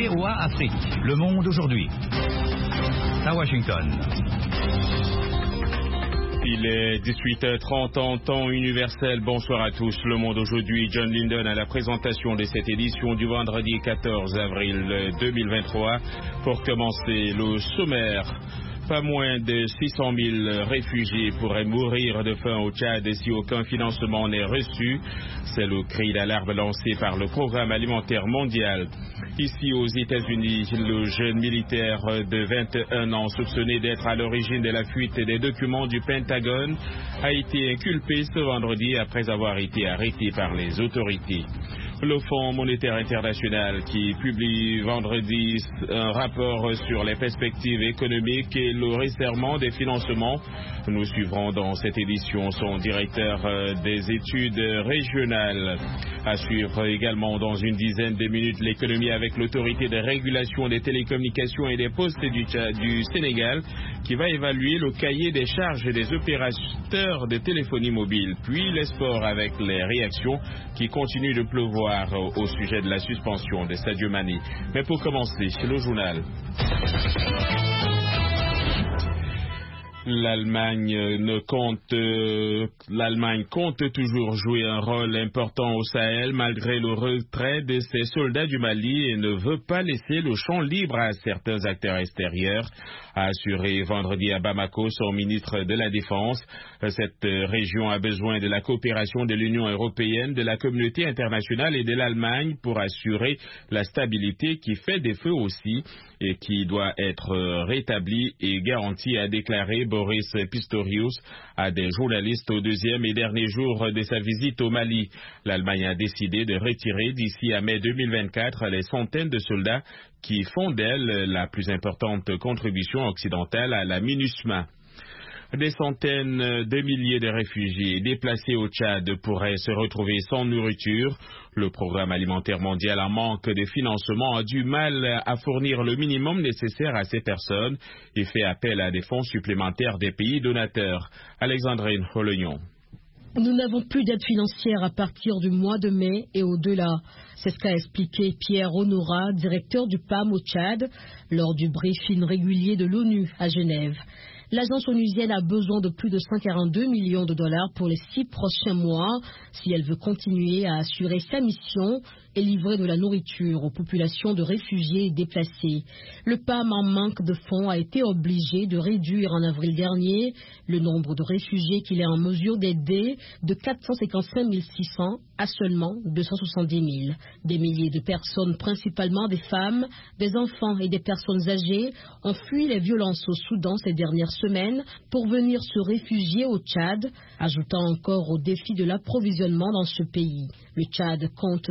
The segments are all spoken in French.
VOA Afrique, le monde aujourd'hui. À Washington. Il est 18h30 en temps universel. Bonsoir à tous. Le monde aujourd'hui. John Linden à la présentation de cette édition du vendredi 14 avril 2023. Pour commencer, le sommaire. Pas moins de 600 000 réfugiés pourraient mourir de faim au Tchad si aucun financement n'est reçu. C'est le cri d'alarme lancé par le Programme alimentaire mondial. Ici aux États-Unis, le jeune militaire de 21 ans soupçonné d'être à l'origine de la fuite des documents du Pentagone a été inculpé ce vendredi après avoir été arrêté par les autorités. Le Fonds monétaire international qui publie vendredi un rapport sur les perspectives économiques et le resserrement des financements. Nous suivrons dans cette édition son directeur des études régionales. À suivre également dans une dizaine de minutes l'économie avec l'autorité de régulation des télécommunications et des postes du Sénégal qui va évaluer le cahier des charges des opérateurs de téléphonie mobile. Puis les sports avec les réactions qui continuent de pleuvoir au sujet de la suspension de Sadio Mané. Mais pour commencer, le journal. L'Allemagne compte toujours jouer un rôle important au Sahel malgré le retrait de ses soldats du Mali et ne veut pas laisser le champ libre à certains acteurs extérieurs, a assuré vendredi à Bamako son ministre de la Défense. Cette région a besoin de la coopération de l'Union européenne, de la communauté internationale et de l'Allemagne pour assurer la stabilité qui fait défaut aussi et qui doit être rétablie et garantie, a déclaré Boris Pistorius à des journalistes au deuxième et dernier jour de sa visite au Mali. L'Allemagne a décidé de retirer d'ici à mai 2024 les centaines de soldats qui font d'elle la plus importante contribution occidentale à la MINUSMA. Des centaines de milliers de réfugiés déplacés au Tchad pourraient se retrouver sans nourriture. Le Programme alimentaire mondial, en manque de financement, a du mal à fournir le minimum nécessaire à ces personnes et fait appel à des fonds supplémentaires des pays donateurs. Alexandrine Holognon. Nous n'avons plus d'aide financière à partir du mois de mai et au-delà. C'est ce qu'a expliqué Pierre Honora, directeur du PAM au Tchad, lors du briefing régulier de l'ONU à Genève. L'agence onusienne a besoin de plus de 142 millions de dollars pour les 6 prochains mois si elle veut continuer à assurer sa mission et livrer de la nourriture aux populations de réfugiés et déplacés. Le PAM, en manque de fonds, a été obligé de réduire en avril dernier le nombre de réfugiés qu'il est en mesure d'aider de 455 600 à seulement 270 000. Des milliers de personnes, principalement des femmes, des enfants et des personnes âgées, ont fui les violences au Soudan ces dernières semaines pour venir se réfugier au Tchad, ajoutant encore au défi de l'approvisionnement dans ce pays. Le Tchad compte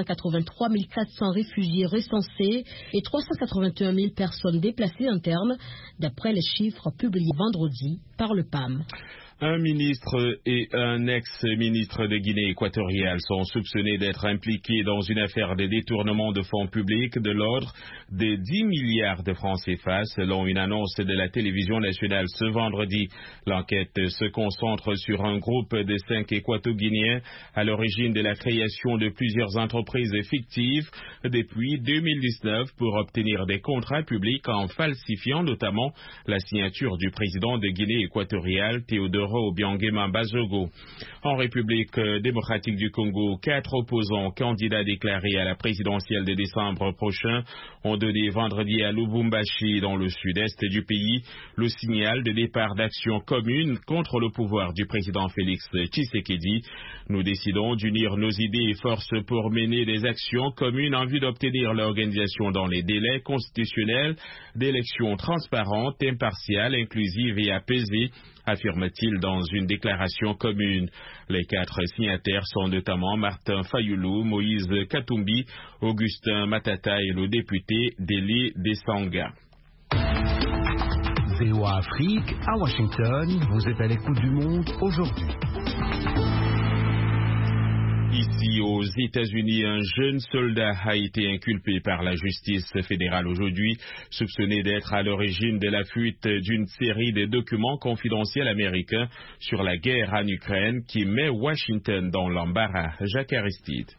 583 400 réfugiés recensés et 381 000 personnes déplacées internes, d'après les chiffres publiés vendredi par le PAM. Un ministre et un ex-ministre de Guinée équatoriale sont soupçonnés d'être impliqués dans une affaire de détournement de fonds publics de l'ordre de 10 milliards de francs CFA, selon une annonce de la télévision nationale ce vendredi. L'enquête se concentre sur un groupe de 5 équato-guinéens à l'origine de la création de plusieurs entreprises fictives depuis 2019 pour obtenir des contrats publics en falsifiant notamment la signature du président de Guinée équatoriale, Théodore Obiangema Bazogo. En République démocratique du Congo, 4 opposants candidats déclarés à la présidentielle de décembre prochain ont donné vendredi à Lubumbashi, dans le sud-est du pays, le signal de départ d'action commune contre le pouvoir du président Félix Tshisekedi. Nous décidons d'unir nos idées et forces pour mener des actions communes en vue d'obtenir l'organisation dans les délais constitutionnels d'élections transparentes, impartiales, inclusives et apaisées, affirme-t-il dans une déclaration commune. Les 4 signataires sont notamment Martin Fayoulou, Moïse Katumbi, Augustin Matata et le député Délé Desanga. VOA Afrique, à Washington, vous êtes à l'écoute du monde aujourd'hui. Ici aux États-Unis, un jeune soldat a été inculpé par la justice fédérale aujourd'hui, soupçonné d'être à l'origine de la fuite d'une série de documents confidentiels américains sur la guerre en Ukraine qui met Washington dans l'embarras. Jacques Aristide.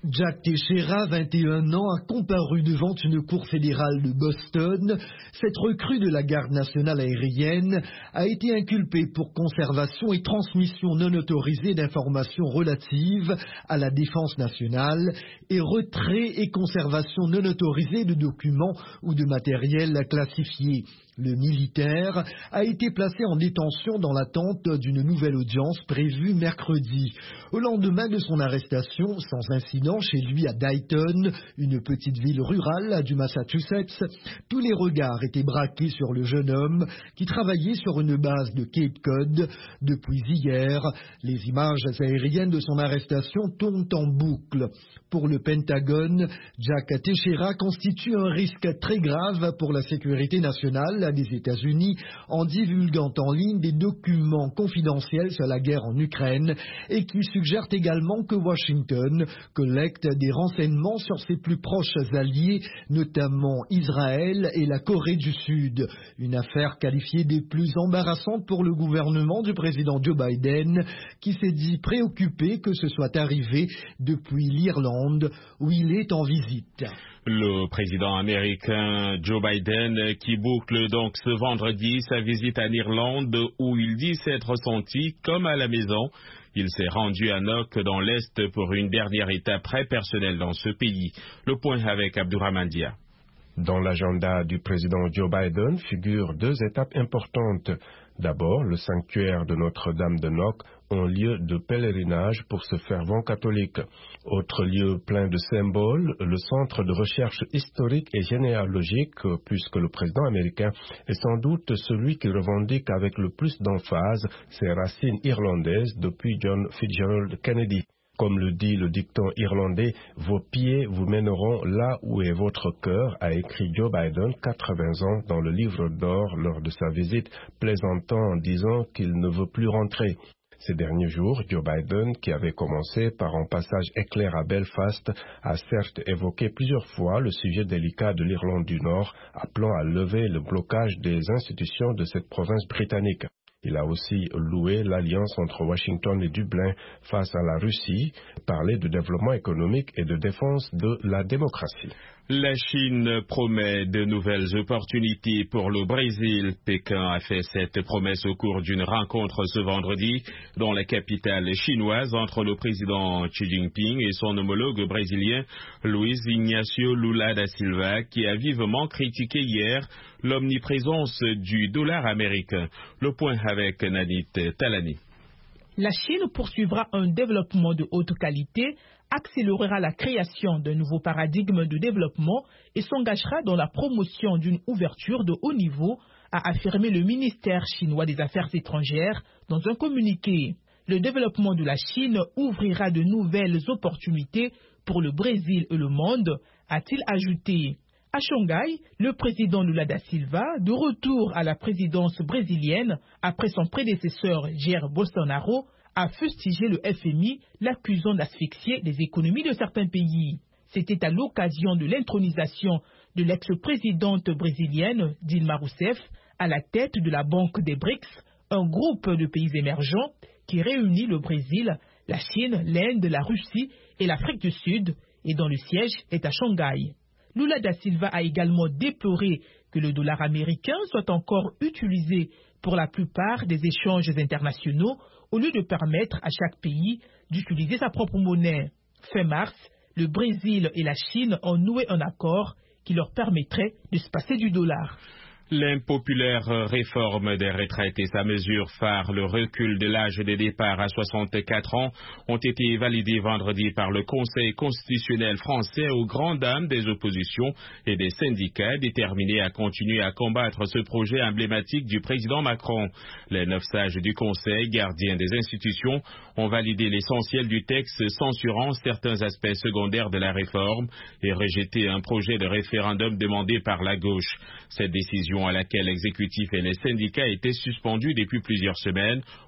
Jack Teixeira, 21 ans, a comparu devant une cour fédérale de Boston. Cette recrue de la garde nationale aérienne a été inculpée pour conservation et transmission non autorisée d'informations relatives à la défense nationale et retrait et conservation non autorisée de documents ou de matériel classifié. Le militaire a été placé en détention dans l'attente d'une nouvelle audience prévue mercredi. Au lendemain de son arrestation, sans incident chez lui à Dayton, une petite ville rurale du Massachusetts, tous les regards étaient braqués sur le jeune homme qui travaillait sur une base de Cape Cod. Depuis hier, les images aériennes de son arrestation tournent en boucle. Pour le Pentagone, Jack Teixeira constitue un risque très grave pour la sécurité nationale des États-Unis en divulguant en ligne des documents confidentiels sur la guerre en Ukraine et qui suggèrent également que Washington collecte des renseignements sur ses plus proches alliés, notamment Israël et la Corée du Sud. Une affaire qualifiée des plus embarrassantes pour le gouvernement du président Joe Biden, qui s'est dit préoccupé que ce soit arrivé depuis l'Irlande où il est en visite. Le président américain Joe Biden qui boucle donc ce vendredi sa visite en Irlande où il dit s'être senti comme à la maison. Il s'est rendu à Knock dans l'Est pour une dernière étape très personnelle dans ce pays. Le point avec Abdourahmane Dia. Dans l'agenda du président Joe Biden figurent 2 étapes importantes. D'abord, le sanctuaire de Notre-Dame de Knock, un lieu de pèlerinage pour ce fervent catholique. Autre lieu plein de symboles, le centre de recherche historique et généalogique, puisque le président américain est sans doute celui qui revendique avec le plus d'emphase ses racines irlandaises depuis John Fitzgerald Kennedy. Comme le dit le dicton irlandais, vos pieds vous mèneront là où est votre cœur, a écrit Joe Biden, 80 ans, dans le livre d'or lors de sa visite, plaisantant en disant qu'il ne veut plus rentrer. Ces derniers jours, Joe Biden, qui avait commencé par un passage éclair à Belfast, a certes évoqué plusieurs fois le sujet délicat de l'Irlande du Nord, appelant à lever le blocage des institutions de cette province britannique. Il a aussi loué l'alliance entre Washington et Dublin face à la Russie, parlé de développement économique et de défense de la démocratie. La Chine promet de nouvelles opportunités pour le Brésil. Pékin a fait cette promesse au cours d'une rencontre ce vendredi dans la capitale chinoise entre le président Xi Jinping et son homologue brésilien Luiz Inácio Lula da Silva, qui a vivement critiqué hier l'omniprésence du dollar américain. Le point avec Nanit Talani. La Chine poursuivra un développement de haute qualité, accélérera la création d'un nouveau paradigme de développement et s'engagera dans la promotion d'une ouverture de haut niveau, a affirmé le ministère chinois des Affaires étrangères dans un communiqué. Le développement de la Chine ouvrira de nouvelles opportunités pour le Brésil et le monde, a-t-il ajouté. À Shanghai, le président Lula da Silva, de retour à la présidence brésilienne après son prédécesseur Jair Bolsonaro, a fustigé le FMI, l'accusant d'asphyxier les économies de certains pays. C'était à l'occasion de l'intronisation de l'ex-présidente brésilienne Dilma Rousseff à la tête de la Banque des BRICS, un groupe de pays émergents qui réunit le Brésil, la Chine, l'Inde, la Russie et l'Afrique du Sud, et dont le siège est à Shanghai. Lula da Silva a également déploré que le dollar américain soit encore utilisé pour la plupart des échanges internationaux au lieu de permettre à chaque pays d'utiliser sa propre monnaie. Fin mars, le Brésil et la Chine ont noué un accord qui leur permettrait de se passer du dollar. L'impopulaire réforme des retraites et sa mesure phare, le recul de l'âge de départ à 64 ans, ont été validés vendredi par le Conseil constitutionnel français aux grandes dames des oppositions et des syndicats déterminés à continuer à combattre ce projet emblématique du président Macron. Les 9 sages du Conseil, gardiens des institutions, ont validé l'essentiel du texte censurant certains aspects secondaires de la réforme et rejeté un projet de référendum demandé par la gauche. Cette décision à laquelle l'exécutif et les syndicats étaient suspendus depuis plusieurs semaines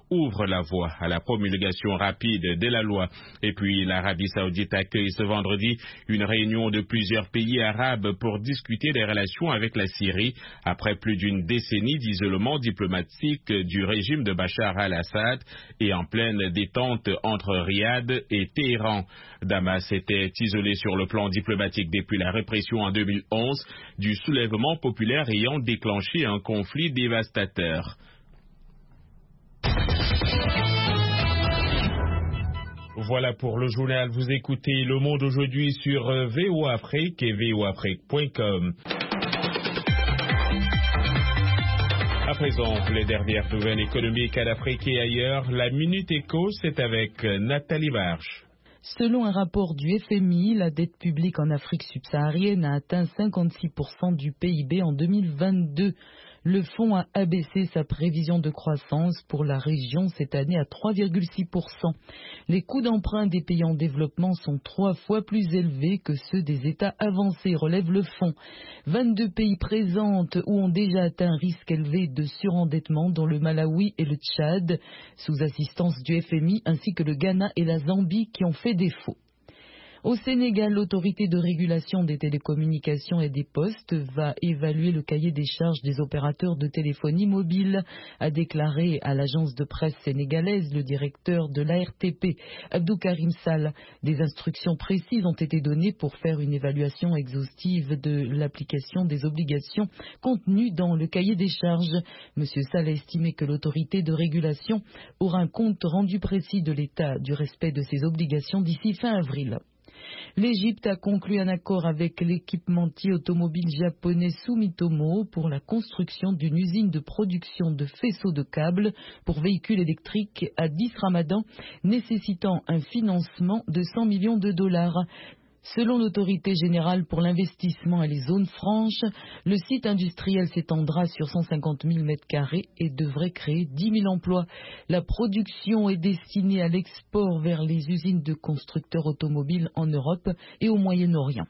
ouvre la voie à la promulgation rapide de la loi. Et puis l'Arabie Saoudite accueille ce vendredi une réunion de plusieurs pays arabes pour discuter des relations avec la Syrie après plus d'une décennie d'isolement diplomatique du régime de Bachar al-Assad et en pleine détente entre Riyad et Téhéran. Damas était isolé sur le plan diplomatique depuis la répression en 2011 du soulèvement populaire ayant déclenché un conflit dévastateur. Voilà pour le journal. Vous écoutez Le Monde aujourd'hui sur VOA Afrique et voafrique.com. À présent, les dernières nouvelles économiques à l'Afrique et ailleurs. La Minute Éco, c'est avec Nathalie Barche. Selon un rapport du FMI, la dette publique en Afrique subsaharienne a atteint 56% du PIB en 2022. Le fonds a abaissé sa prévision de croissance pour la région cette année à 3,6%. Les coûts d'emprunt des pays en développement sont 3 fois plus élevés que ceux des États avancés, relève le fonds. 22 pays présentent ou ont déjà atteint un risque élevé de surendettement, dont le Malawi et le Tchad, sous assistance du FMI, ainsi que le Ghana et la Zambie qui ont fait défaut. Au Sénégal, l'autorité de régulation des télécommunications et des postes va évaluer le cahier des charges des opérateurs de téléphonie mobile, a déclaré à l'agence de presse sénégalaise le directeur de l'ARTP, Abdou Karim Sall. Des instructions précises ont été données pour faire une évaluation exhaustive de l'application des obligations contenues dans le cahier des charges. Monsieur Sall a estimé que l'autorité de régulation aura un compte rendu précis de l'état du respect de ses obligations d'ici fin avril. L'Égypte a conclu un accord avec l'équipementier automobile japonais Sumitomo pour la construction d'une usine de production de faisceaux de câbles pour véhicules électriques à 10 Ramadan, nécessitant un financement de 100 millions de dollars. Selon l'autorité générale pour l'investissement et les zones franches, le site industriel s'étendra sur 150 000 m² et devrait créer 10 000 emplois. La production est destinée à l'export vers les usines de constructeurs automobiles en Europe et au Moyen-Orient.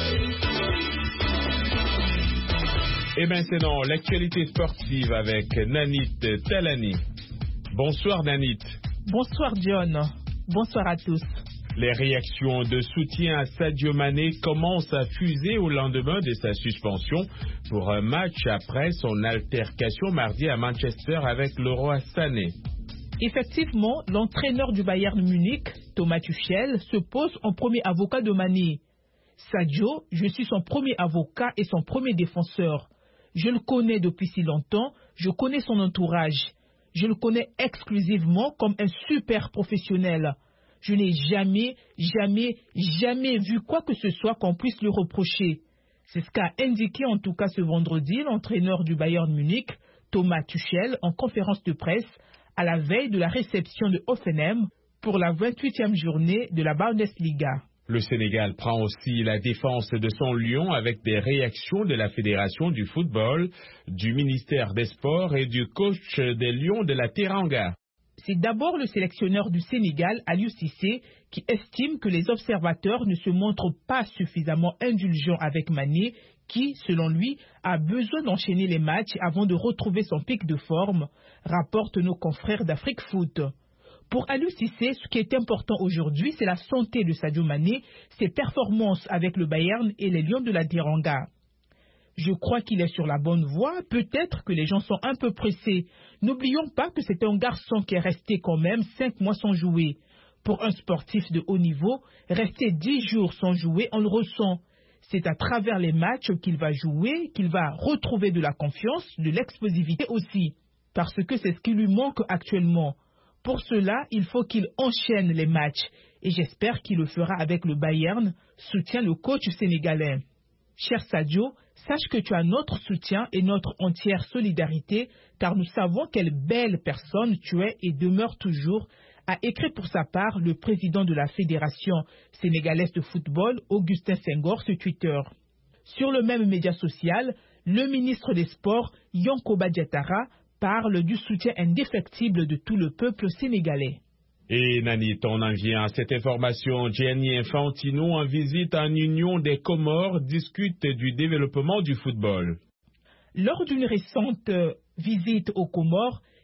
Et maintenant, l'actualité sportive avec Nanit Talani. Bonsoir Nanit. Bonsoir John. Bonsoir à tous. Les réactions de soutien à Sadio Mané commencent à fuser au lendemain de sa suspension pour un match après son altercation mardi à Manchester avec le roi Sané. Effectivement, l'entraîneur du Bayern Munich, Thomas Tuchel, se pose en premier avocat de Mané. Sadio, je suis son premier avocat et son premier défenseur. Je le connais depuis si longtemps, je connais son entourage. Je le connais exclusivement comme un super professionnel. Je n'ai jamais vu quoi que ce soit qu'on puisse lui reprocher. C'est ce qu'a indiqué en tout cas ce vendredi l'entraîneur du Bayern Munich, Thomas Tuchel, en conférence de presse à la veille de la réception de Hoffenheim pour la 28e journée de la Bundesliga. Le Sénégal prend aussi la défense de son lion avec des réactions de la Fédération du football, du ministère des Sports et du coach des Lions de la Teranga. C'est d'abord le sélectionneur du Sénégal, Aliou Cissé, qui estime que les observateurs ne se montrent pas suffisamment indulgents avec Mané, qui, selon lui, a besoin d'enchaîner les matchs avant de retrouver son pic de forme, rapportent nos confrères d'Afrique Foot. Pour Aliou Cissé, ce qui est important aujourd'hui, c'est la santé de Sadio Mané, ses performances avec le Bayern et les Lions de la Teranga. Je crois qu'il est sur la bonne voie. Peut-être que les gens sont un peu pressés. N'oublions pas que c'est un garçon qui est resté quand même 5 mois sans jouer. Pour un sportif de haut niveau, rester 10 jours sans jouer, on le ressent. C'est à travers les matchs qu'il va jouer, qu'il va retrouver de la confiance, de l'explosivité aussi. Parce que c'est ce qui lui manque actuellement. Pour cela, il faut qu'il enchaîne les matchs. Et j'espère qu'il le fera avec le Bayern, soutient le coach sénégalais. Cher Sadio, sache que tu as notre soutien et notre entière solidarité, car nous savons quelle belle personne tu es et demeures toujours, a écrit pour sa part le président de la Fédération sénégalaise de football, Augustin Senghor, sur Twitter. Sur le même média social, le ministre des Sports, Yankoba Diattara, parle du soutien indéfectible de tout le peuple sénégalais. Et Nanit, on en vient à cette information. Gianni Infantino, en visite en Union des Comores, discute du développement du football. Lors d'une récente visite aux Comores,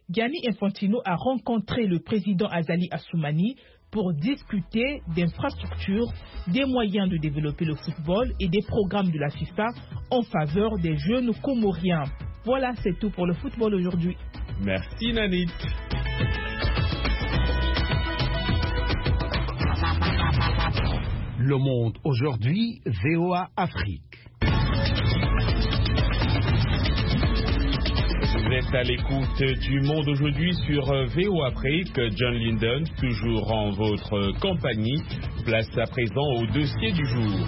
Gianni Infantino a rencontré le président Azali Assoumani pour discuter d'infrastructures, des moyens de développer le football et des programmes de la FIFA en faveur des jeunes Comoriens. Voilà, c'est tout pour le football aujourd'hui. Merci Nanit. Le Monde aujourd'hui, VOA Afrique. Vous êtes à l'écoute du Monde aujourd'hui sur VOA Afrique. John Linden, toujours en votre compagnie. Place à présent au dossier du jour.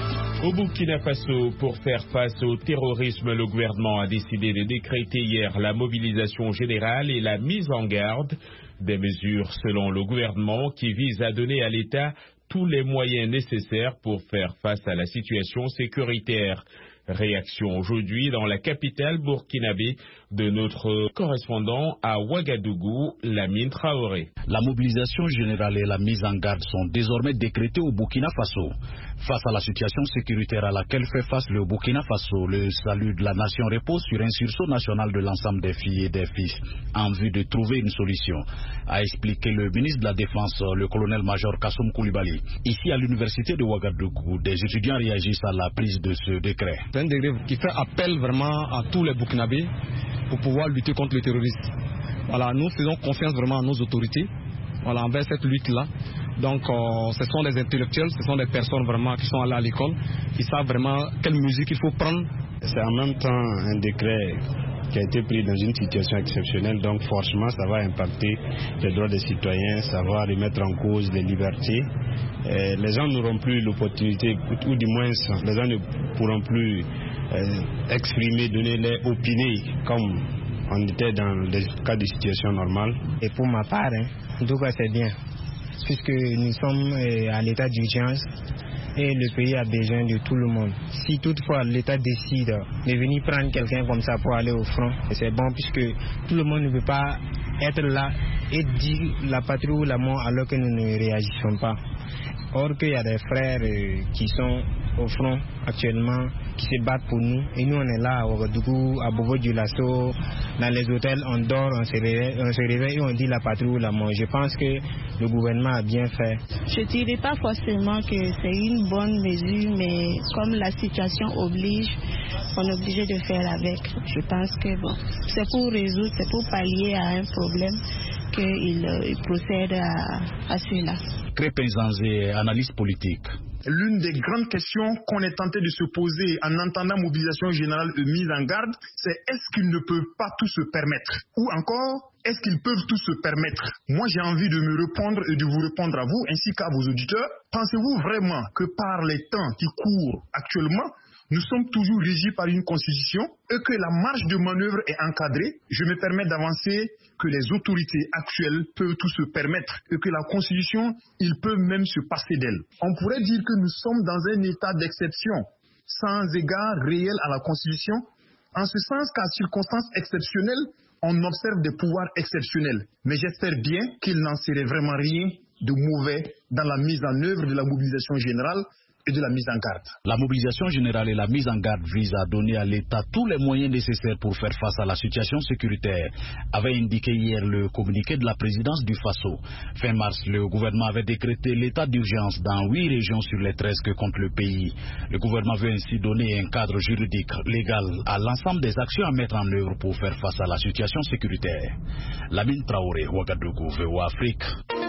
Au Burkina Faso, pour faire face au terrorisme, le gouvernement a décidé de décréter hier la mobilisation générale et la mise en garde. Des mesures, selon le gouvernement, qui visent à donner à l'État tous les moyens nécessaires pour faire face à la situation sécuritaire. Réaction aujourd'hui dans la capitale burkinabé de notre correspondant à Ouagadougou, Lamine Traoré. La mobilisation générale et la mise en garde sont désormais décrétées au Burkina Faso. Face à la situation sécuritaire à laquelle fait face le Burkina Faso, le salut de la nation repose sur un sursaut national de l'ensemble des filles et des fils en vue de trouver une solution, a expliqué le ministre de la Défense, le colonel-major Kassoum Koulibaly. Ici à l'université de Ouagadougou, des étudiants réagissent à la prise de ce décret. C'est un décret qui fait appel vraiment à tous les Burkinabés pour pouvoir lutter contre le terrorisme. Voilà, nous faisons confiance vraiment à nos autorités, voilà, envers cette lutte-là. Donc, ce sont des intellectuels, ce sont des personnes vraiment qui sont allées à l'école, qui savent vraiment quelle musique il faut prendre. C'est en même temps un décret qui a été pris dans une situation exceptionnelle, donc forcément ça va impacter les droits des citoyens, ça va remettre en cause les libertés. Les gens n'auront plus l'opportunité, ou du moins les gens ne pourront plus exprimer, donner leur opinion comme on était dans les cas de situation normale. Et pour ma part, en tout cas c'est bien, puisque nous sommes à l'état d'urgence et le pays a besoin de tout le monde. Si toutefois l'État décide de venir prendre quelqu'un comme ça pour aller au front, c'est bon puisque tout le monde ne peut pas être là et dire la patrie ou la mort alors que nous ne réagissons pas. Or qu'il y a des frères qui sont au front actuellement, qui se battent pour nous. Et nous on est là à Ouagadougou, à Bobo-Dioulasso, dans les hôtels, on dort, on se réveille et on dit la patrie ou la mort. Je pense que le gouvernement a bien fait. Je ne dirais pas forcément que c'est une bonne mesure, mais comme la situation oblige, on est obligé de faire avec. Je pense que bon, c'est pour résoudre, c'est pour pallier à un problème qu'il procède à cela. Crépin Zanzé, analyse politique. L'une des grandes questions qu'on est tenté de se poser en entendant mobilisation générale et mise en garde, c'est est-ce qu'ils ne peuvent pas tout se permettre? Ou encore, est-ce qu'ils peuvent tout se permettre? Moi, j'ai envie de me répondre et de vous répondre à vous ainsi qu'à vos auditeurs. Pensez-vous vraiment que par les temps qui courent actuellement, nous sommes toujours régis par une constitution et que la marge de manœuvre est encadrée? Je me permets d'avancer que les autorités actuelles peuvent tout se permettre et que la constitution, ils peuvent même se passer d'elle. On pourrait dire que nous sommes dans un état d'exception, sans égard réel à la constitution, en ce sens qu'à circonstances exceptionnelles, on observe des pouvoirs exceptionnels. Mais j'espère bien qu'il n'en serait vraiment rien de mauvais dans la mise en œuvre de la mobilisation générale et de la mise en garde. La mobilisation générale et la mise en garde visent à donner à l'État tous les moyens nécessaires pour faire face à la situation sécuritaire, avait indiqué hier le communiqué de la présidence du Faso. Fin mars, le gouvernement avait décrété l'état d'urgence dans 8 régions sur les 13 que compte le pays. Le gouvernement veut ainsi donner un cadre juridique légal à l'ensemble des actions à mettre en œuvre pour faire face à la situation sécuritaire. Lamine Traoré, Ouagadougou, VOA Afrique.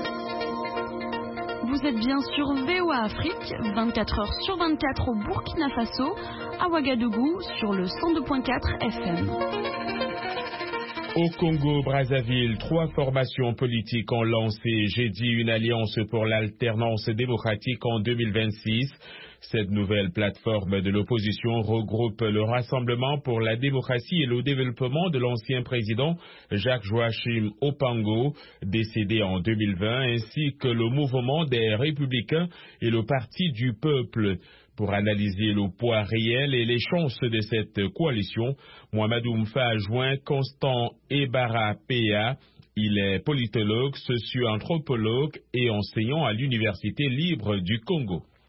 Vous êtes bien sur VOA Afrique, 24 heures sur 24 au Burkina Faso, à Ouagadougou, sur le 102.4 FM. Au Congo-Brazzaville, 3 formations politiques ont lancé jeudi une alliance pour l'alternance démocratique en 2026. Cette nouvelle plateforme de l'opposition regroupe le Rassemblement pour la démocratie et le développement de l'ancien président Jacques-Joachim Opango, décédé en 2020, ainsi que le mouvement des Républicains et le Parti du Peuple. Pour analyser le poids réel et les chances de cette coalition, Mohamedou Mfa a joint Constant Ebara Péa. Il est politologue, socio-anthropologue et enseignant à l'Université libre du Congo.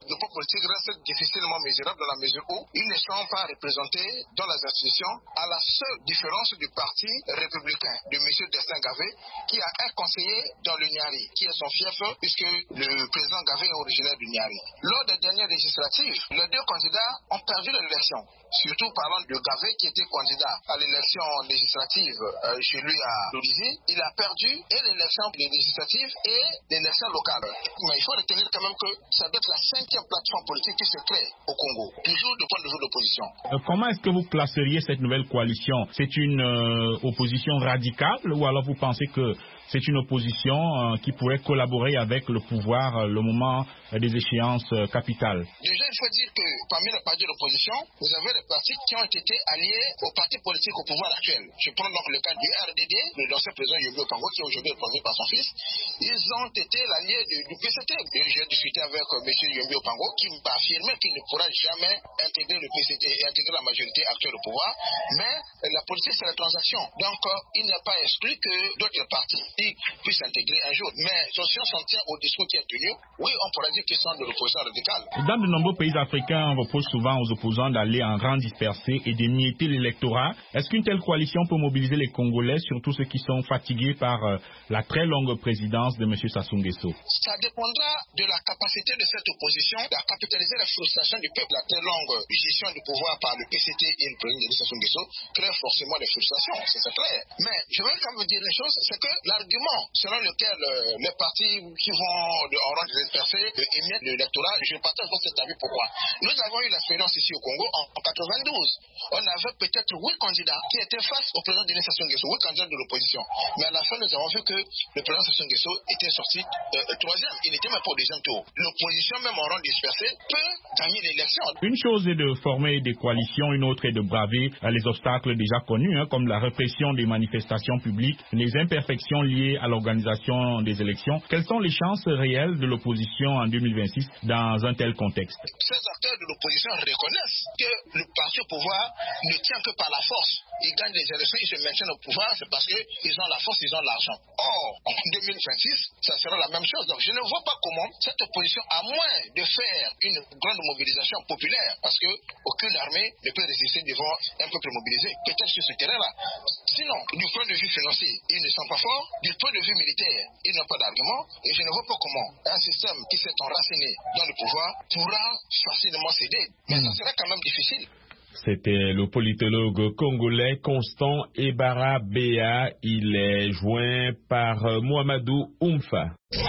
Le poids politique reste difficilement mesurable dans la mesure où ils ne sont pas représentés dans les institutions, à la seule différence du parti républicain de M. Destin Gavé, qui a un conseiller dans le Niari, qui est son fief, puisque le président Gavé est originaire du Niari. Lors des dernières législatives, les deux candidats ont perdu l'élection. Surtout parlant de Gavé qui était candidat à l'élection législative chez lui à l'Olivier, il a perdu et l'élection législative et l'élection locale. Mais il faut retenir quand même que ça doit être la 5e plateforme politique qui se crée au Congo, toujours du point de vue de l'opposition. Comment est-ce que vous classeriez cette nouvelle coalition? C'est une opposition radicale ou alors vous pensez que c'est une opposition qui pourrait collaborer avec le pouvoir le moment des échéances capitales? Déjà, il faut dire que parmi les partis de l'opposition, vous avez les partis qui ont été alliés aux partis politiques au pouvoir actuel. Je prends donc le cas du RDD, de l'ancien président Yombi Opango, qui est aujourd'hui opposé par son fils. Ils ont été l'allié du PCT. J'ai discuté avec M. Yombi Opango, qui m'a affirmé qu'il ne pourra jamais intégrer le PCT et intégrer la majorité actuelle au pouvoir. Mais la politique, c'est la transaction. Donc, il n'est pas exclu que d'autres partis puissent intégrer un jour. Mais si on s'en tient au discours qui est tenu, oui, on pourrait dire qu'ils sont de l'opposition radicale. Dans de nombreux pays africains, on repose souvent aux opposants d'aller en rang dispersé et d'émietter l'électorat. Est-ce qu'une telle coalition peut mobiliser les Congolais, surtout ceux qui sont fatigués par la très longue présidence de M. Sassou Nguesso? Ça dépendra de la capacité de cette opposition à capitaliser la frustration du peuple. La très longue gestion du pouvoir par le PCT et le président de Sassou Nguesso crée forcément des frustrations, c'est clair. Mais je veux quand même dire les choses, c'est que l'argument selon lequel les partis qui vont en rang dispersé émettent l'électorat, je partage votre cet avis. Pourquoi? Nous avons eu l'expérience ici au Congo en 92. On avait peut-être 8 candidats qui étaient face au président de Sassou Nguesso, 8 candidats de l'opposition. Mais à la fin, nous avons vu que le président Sassou Nguesso était sorti 3e. Il n'était même pas au deuxième tour. L'opposition, même en rang dispersé, peut gagner l'élection. Une chose est de former des coalitions, une autre est de braver les obstacles déjà connus, comme la répression des manifestations publiques, les imperfections liées à l'organisation des élections. Quelles sont les chances réelles de l'opposition en 2026 dans un tel contexte? Ces acteurs de l'opposition reconnaissent que le parti au pouvoir ne tient que par la force. Ils gagnent les élections, ils se maintiennent au pouvoir, c'est parce qu'ils ont la force, ils ont l'argent. Or, en 2026, ça sera la même chose. Donc, je ne vois pas comment cette opposition, à moins de faire une grande mobilisation populaire, parce qu'aucune armée ne peut résister devant un peuple mobilisé, peut-être sur ce terrain-là. Sinon, du point de vue financier, ils ne sont pas forts. Du point de vue militaire, ils n'ont pas d'argument. Et je ne vois pas comment un système qui s'est enraciné dans le pouvoir pourra facilement céder. Mais ça sera quand même difficile. C'était le politologue congolais Constant Ebara Béa. Il est joint par Mohamedou Oumfa.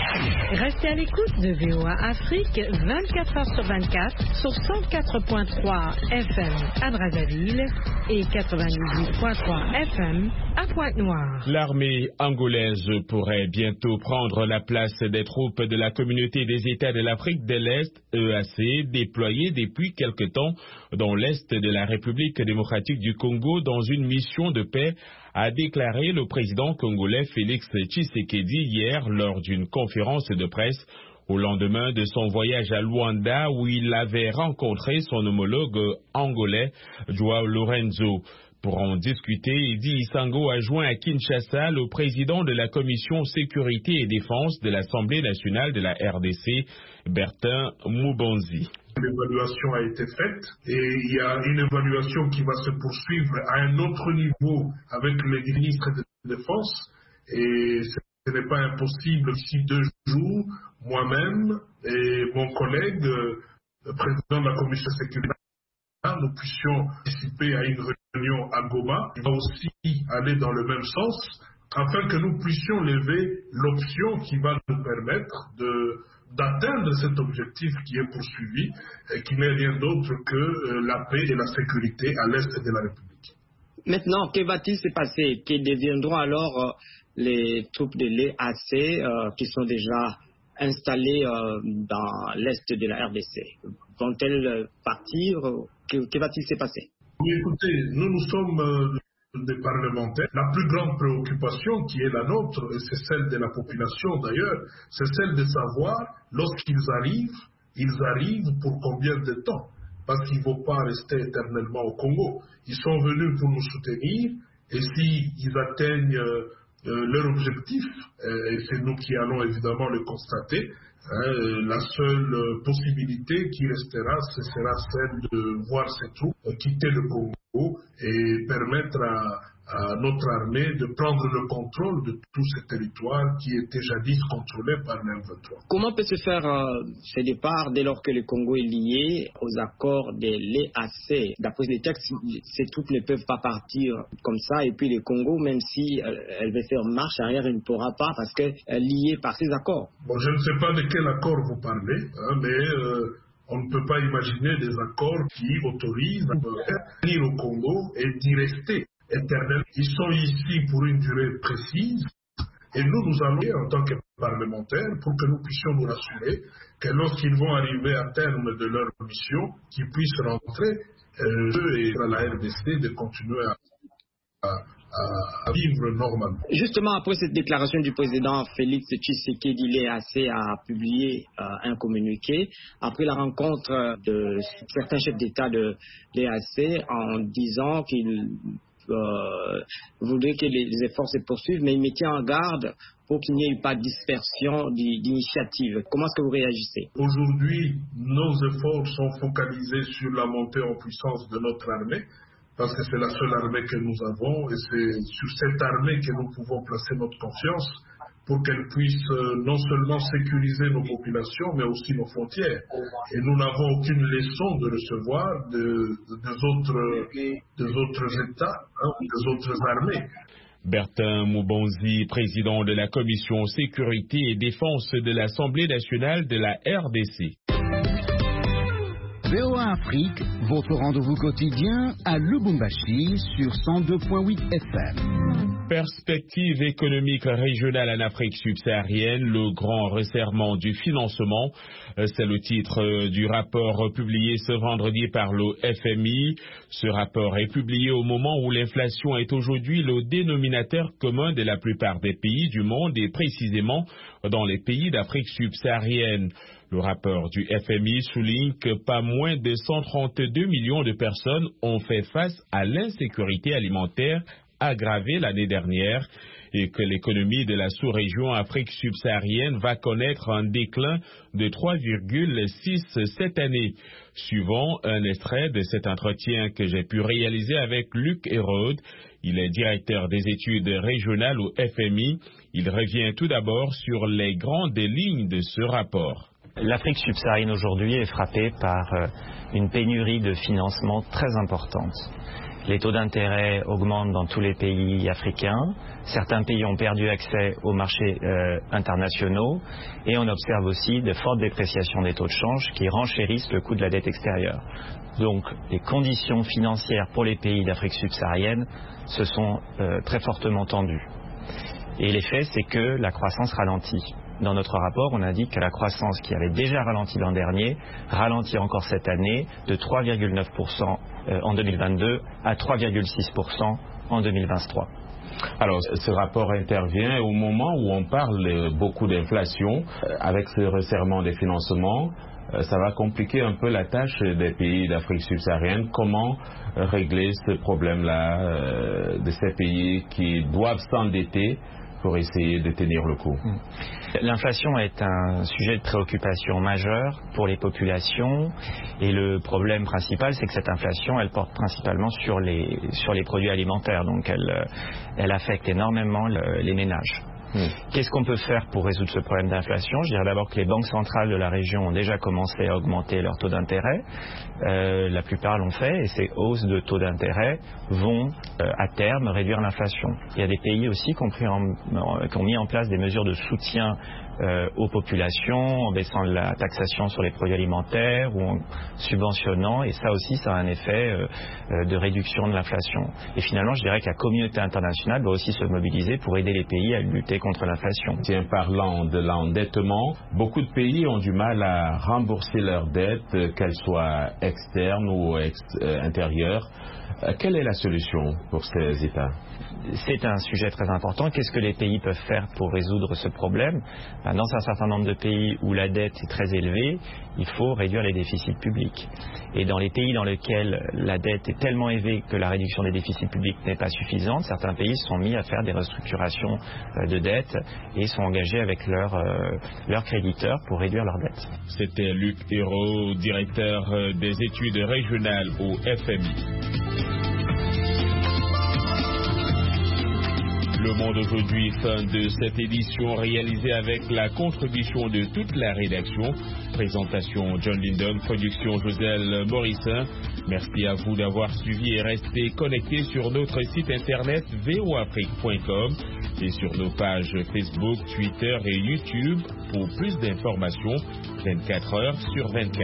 Restez à l'écoute de VOA Afrique 24h/24 sur 104.3 FM à Brazzaville et 98.3 FM à Pointe-Noire. L'armée angolaise pourrait bientôt prendre la place des troupes de la Communauté des États de l'Afrique de l'Est, EAC, déployées depuis quelque temps dans l'Est de la République démocratique du Congo dans une mission de paix, a déclaré le président congolais Félix Tshisekedi hier lors d'une conférence de presse au lendemain de son voyage à Luanda où il avait rencontré son homologue angolais Joao Lorenzo. Pour en discuter, Idi Isango a joint à Kinshasa le président de la Commission Sécurité et Défense de l'Assemblée nationale de la RDC, Bertin Moubanzi. L'évaluation a été faite et il y a une évaluation qui va se poursuivre à un autre niveau avec les ministres de la Défense et ce n'est pas impossible d'ici 2 jours, moi-même et mon collègue, le président de la Commission Sécurité, nous puissions participer à une réunion à Goma qui va aussi aller dans le même sens afin que nous puissions lever l'option qui va nous permettre d'atteindre cet objectif qui est poursuivi et qui n'est rien d'autre que la paix et la sécurité à l'est de la République. Maintenant, que va-t-il se passer? Que deviendront alors les troupes de l'EAC qui sont déjà installées dans l'est de la RDC? Vont-elles partir? Que va-t-il se passer? Oui, écoutez, nous sommes des parlementaires. La plus grande préoccupation qui est la nôtre, et c'est celle de la population d'ailleurs, c'est celle de savoir, lorsqu'ils arrivent pour combien de temps? Parce qu'ils ne vont pas rester éternellement au Congo. Ils sont venus pour nous soutenir, et s'ils atteignent leur objectif, et c'est nous qui allons évidemment le constater, La seule possibilité qui restera, ce sera celle de voir ces troupes quitter le Congo et permettre à notre armée de prendre le contrôle de tous ces territoires qui étaient jadis contrôlés par l'M23. Comment peut se faire ce départ dès lors que le Congo est lié aux accords de l'EAC? D'après les textes, ces troupes ne peuvent pas partir comme ça, et puis le Congo, même si elle veut faire marche arrière, il ne pourra pas parce qu'elle est liée par ces accords. Bon, je ne sais pas de quel accord vous parlez, mais on ne peut pas imaginer des accords qui autorisent à venir au Congo et d'y rester éternel. Ils sont ici pour une durée précise et nous allons en tant que parlementaires pour que nous puissions nous rassurer que lorsqu'ils vont arriver à terme de leur mission, qu'ils puissent rentrer et à la RDC de continuer à vivre normalement. Justement, après cette déclaration du président Félix Tshisekedi, l'EAC a publié un communiqué après la rencontre de certains chefs d'État de l'EAC en disant qu'il voudrait que les efforts se poursuivent, mais il mettait en garde pour qu'il n'y ait pas de dispersion d'initiatives. Comment est-ce que vous réagissez? Aujourd'hui, nos efforts sont focalisés sur la montée en puissance de notre armée, parce que c'est la seule armée que nous avons et c'est sur cette armée que nous pouvons placer notre confiance pour qu'elle puisse non seulement sécuriser nos populations mais aussi nos frontières. Et nous n'avons aucune leçon de recevoir des autres États ou des autres armées. Bertin Moubonzi, président de la Commission Sécurité et Défense de l'Assemblée nationale de la RDC. VOA Afrique, votre rendez-vous quotidien à Lubumbashi sur 102.8 FM. Perspective économique régionale en Afrique subsaharienne, le grand resserrement du financement, c'est le titre du rapport publié ce vendredi par le FMI. Ce rapport est publié au moment où l'inflation est aujourd'hui le dénominateur commun de la plupart des pays du monde et précisément dans les pays d'Afrique subsaharienne. Le rapport du FMI souligne que pas moins de 132 millions de personnes ont fait face à l'insécurité alimentaire aggravée l'année dernière et que l'économie de la sous-région Afrique subsaharienne va connaître un déclin de 3,6 cette année. Suivant un extrait de cet entretien que j'ai pu réaliser avec Luc Hérode, il est directeur des études régionales au FMI. Il revient tout d'abord sur les grandes lignes de ce rapport. L'Afrique subsaharienne aujourd'hui est frappée par une pénurie de financement très importante. Les taux d'intérêt augmentent dans tous les pays africains. Certains pays ont perdu accès aux marchés internationaux et on observe aussi de fortes dépréciations des taux de change qui renchérissent le coût de la dette extérieure. Donc les conditions financières pour les pays d'Afrique subsaharienne se sont très fortement tendues. Et l'effet, c'est que la croissance ralentit. Dans notre rapport, on indique que la croissance qui avait déjà ralenti l'an dernier ralentit encore cette année de 3,9% en 2022 à 3,6% en 2023. Alors, ce rapport intervient au moment où on parle beaucoup d'inflation. Avec ce resserrement des financements, ça va compliquer un peu la tâche des pays d'Afrique subsaharienne. Comment régler ce problème-là de ces pays qui doivent s'endetter pour essayer de tenir le coup? L'inflation est un sujet de préoccupation majeur pour les populations et le problème principal, c'est que cette inflation, elle porte principalement sur les produits alimentaires, donc elle affecte énormément les ménages. Qu'est-ce qu'on peut faire pour résoudre ce problème d'inflation? Je dirais d'abord que les banques centrales de la région ont déjà commencé à augmenter leur taux d'intérêt. La plupart l'ont fait et ces hausses de taux d'intérêt vont à terme réduire l'inflation. Il y a des pays aussi qui ont mis en place des mesures de soutien aux populations en baissant la taxation sur les produits alimentaires ou en subventionnant, et ça aussi ça a un effet de réduction de l'inflation. Et finalement je dirais que la communauté internationale doit aussi se mobiliser pour aider les pays à lutter contre l'inflation. Tiens, parlant de l'endettement, beaucoup de pays ont du mal à rembourser leurs dettes, qu'elles soient externes ou intérieures. Quelle est la solution pour ces États? C'est un sujet très important. Qu'est-ce que les pays peuvent faire pour résoudre ce problème? Dans un certain nombre de pays où la dette est très élevée, il faut réduire les déficits publics. Et dans les pays dans lesquels la dette est tellement élevée que la réduction des déficits publics n'est pas suffisante, certains pays sont mis à faire des restructurations de dette et sont engagés avec leurs créditeurs pour réduire leur dette. C'était Luc Hérault, directeur des études régionales au FMI. Le Monde aujourd'hui, fin de cette édition réalisée avec la contribution de toute la rédaction. Présentation John Lindon, production Joselle Morissin. Merci à vous d'avoir suivi et resté connectés sur notre site internet voafrique.com et sur nos pages Facebook, Twitter et YouTube pour plus d'informations 24 heures sur 24.